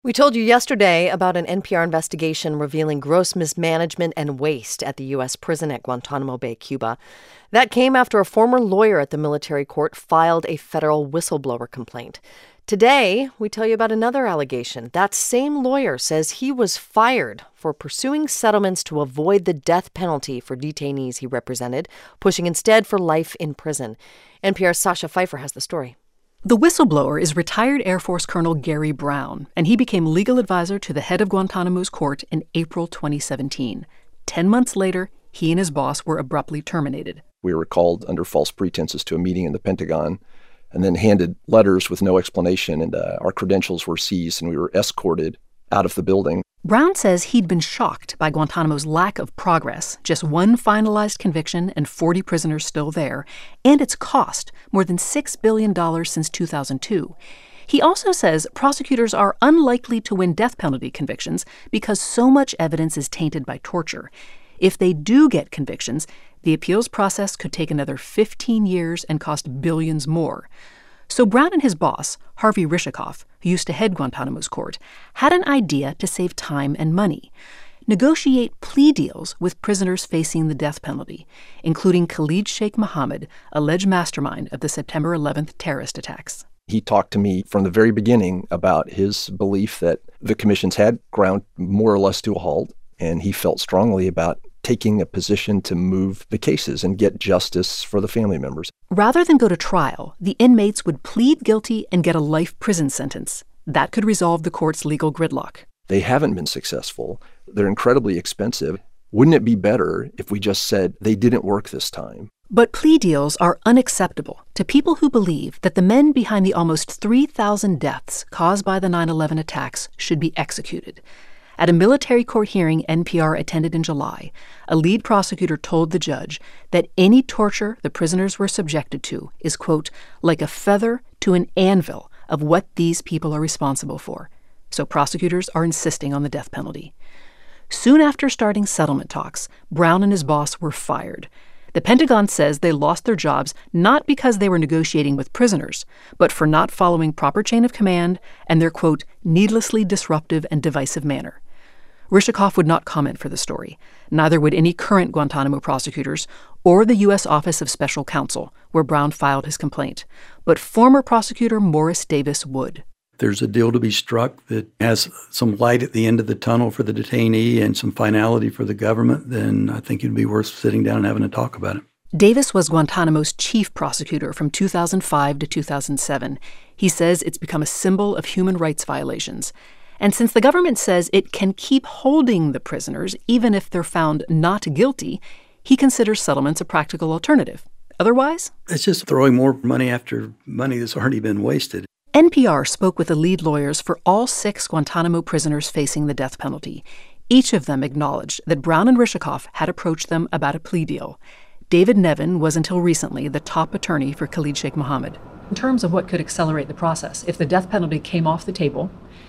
We told you yesterday about an NPR investigation revealing gross mismanagement and waste at the U.S. prison at Guantanamo Bay, Cuba. That came after a former lawyer at the military court filed a federal whistleblower complaint. Today, we tell you about another allegation. That same lawyer says he was fired for pursuing settlements to avoid the death penalty for detainees he represented, pushing instead for life in prison. NPR's Sasha Pfeiffer has the story. The whistleblower is retired Air Force Colonel Gary Brown, and he became legal advisor to the head of Guantanamo's court in April 2017. 10 months later, he and his boss were abruptly terminated. We were called under false pretenses to a meeting in the Pentagon and then handed letters with no explanation, and our credentials were seized and we were escorted out of the building. Brown says he'd been shocked by Guantanamo's lack of progress, just one finalized conviction and 40 prisoners still there, and its cost, more than $6 billion since 2002. He also says prosecutors are unlikely to win death penalty convictions because so much evidence is tainted by torture. If they do get convictions, the appeals process could take another 15 years and cost billions more. So Brown and his boss, Harvey Rishikoff, who used to head Guantanamo's court, had an idea to save time and money. Negotiate plea deals with prisoners facing the death penalty, including Khalid Sheikh Mohammed, alleged mastermind of the September 11th terrorist attacks. He talked to me from the very beginning about his belief that the commissions had ground more or less to a halt, and he felt strongly about taking a position to move the cases and get justice for the family members. Rather than go to trial, the inmates would plead guilty and get a life prison sentence. That could resolve the court's legal gridlock. They haven't been successful. They're incredibly expensive. Wouldn't it be better if we just said they didn't work this time? But plea deals are unacceptable to people who believe that the men behind the almost 3,000 deaths caused by the 9/11 attacks should be executed. At a military court hearing NPR attended in July, a lead prosecutor told the judge that any torture the prisoners were subjected to is, quote, like a feather to an anvil of what these people are responsible for. So prosecutors are insisting on the death penalty. Soon after starting settlement talks, Brown and his boss were fired. The Pentagon says they lost their jobs not because they were negotiating with prisoners, but for not following proper chain of command and their, quote, needlessly disruptive and divisive manner. Rishikoff would not comment for the story. Neither would any current Guantanamo prosecutors or the U.S. Office of Special Counsel, where Brown filed his complaint. But former prosecutor Morris Davis would. There's a deal to be struck that has some light at the end of the tunnel for the detainee and some finality for the government, then I think it'd be worth sitting down and having a talk about it. Davis was Guantanamo's chief prosecutor from 2005 to 2007. He says it's become a symbol of human rights violations. And since the government says it can keep holding the prisoners even if they're found not guilty, he considers settlements a practical alternative. Otherwise, it's just throwing more money after money that's already been wasted. NPR spoke with the lead lawyers for all 6 Guantanamo prisoners facing the death penalty. Each of them acknowledged that Brown and Rishikoff had approached them about a plea deal. David Nevin was until recently the top attorney for Khalid Sheikh Mohammed. In terms of what could accelerate the process, if the death penalty came off the table,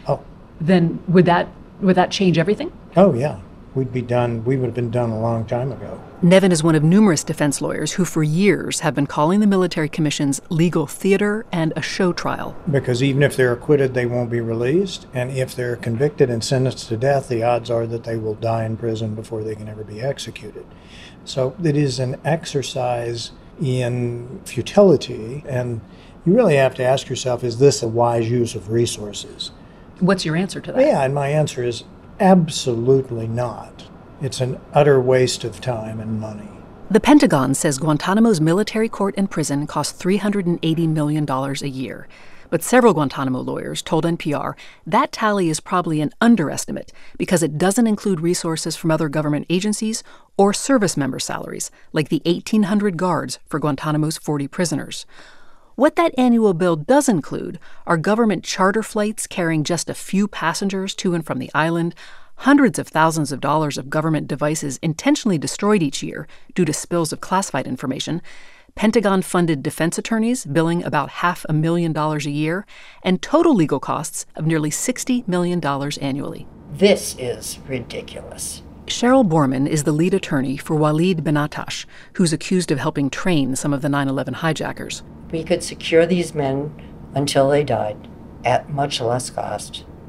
then would that change everything? Oh, yeah. We would have been done a long time ago. Nevin is one of numerous defense lawyers who for years have been calling the military commissions legal theater and a show trial. Because even if they're acquitted, they won't be released. And if they're convicted and sentenced to death, the odds are that they will die in prison before they can ever be executed. So it is an exercise in futility. And you really have to ask yourself, is this a wise use of resources? What's your answer to that? Yeah, and my answer is absolutely not. It's an utter waste of time and money. The Pentagon says Guantanamo's military court and prison costs $380 million a year. But several Guantanamo lawyers told NPR that tally is probably an underestimate because it doesn't include resources from other government agencies or service member salaries, like the 1,800 guards for Guantanamo's 40 prisoners. What that annual bill does include are government charter flights carrying just a few passengers to and from the island, hundreds of thousands of dollars of government devices intentionally destroyed each year due to spills of classified information, Pentagon-funded defense attorneys billing about $500,000 a year, and total legal costs of nearly $60 million annually. This is ridiculous. Cheryl Borman is the lead attorney for Walid Benatash, who's accused of helping train some of the 9/11 hijackers. We could secure these men until they died at much less cost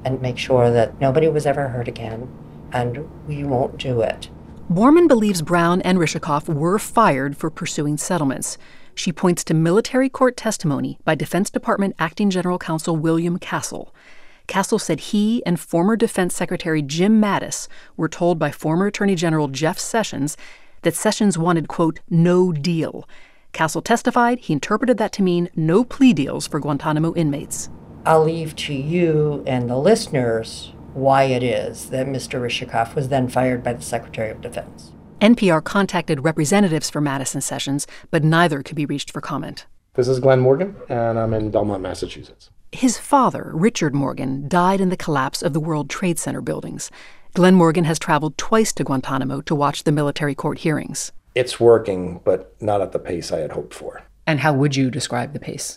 and make sure that nobody was ever hurt again, and we won't do it. Borman believes Brown and Rishakoff were fired for pursuing settlements. She points to military court testimony by Defense Department Acting General Counsel William Castle. Castle said he and former Defense Secretary Jim Mattis were told by former Attorney General Jeff Sessions that Sessions wanted, quote, no deal. Castle testified he interpreted that to mean no plea deals for Guantanamo inmates. I'll leave to you and the listeners why it is that Mr. Rishakoff was then fired by the Secretary of Defense. NPR contacted representatives for Mattis and Sessions, but neither could be reached for comment. This is Glenn Morgan, and I'm in Belmont, Massachusetts. His father, Richard Morgan, died in the collapse of the World Trade Center buildings. Glenn Morgan has traveled twice to Guantanamo to watch the military court hearings. It's working, but not at the pace I had hoped for. And how would you describe the pace?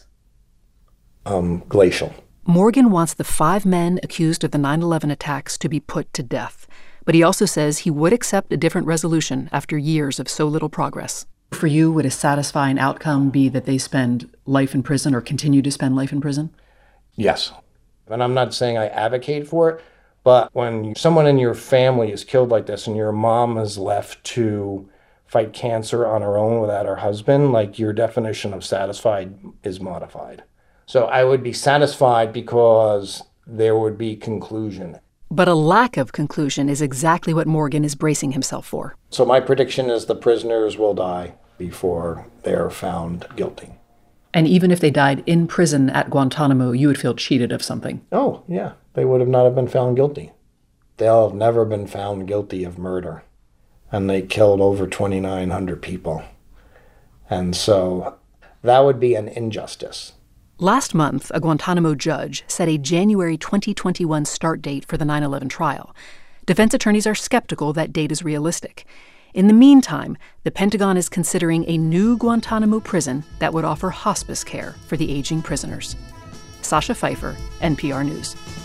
Glacial. Morgan wants the 5 men accused of the 9/11 attacks to be put to death. But he also says he would accept a different resolution after years of so little progress. For you, would a satisfying outcome be that they spend life in prison or continue to spend life in prison? Yes. And I'm not saying I advocate for it, but when someone in your family is killed like this and your mom is left to fight cancer on her own without her husband, like, your definition of satisfied is modified. So I would be satisfied because there would be conclusion. But a lack of conclusion is exactly what Morgan is bracing himself for. So my prediction is the prisoners will die before they're found guilty. And even if they died in prison at Guantanamo, you would feel cheated of something. Oh, yeah. They would have not have been found guilty. They'll have never been found guilty of murder. And they killed over 2,900 people. And so that would be an injustice. Last month, a Guantanamo judge set a January 2021 start date for the 9/11 trial. Defense attorneys are skeptical that date is realistic. In the meantime, the Pentagon is considering a new Guantanamo prison that would offer hospice care for the aging prisoners. Sasha Pfeiffer, NPR News.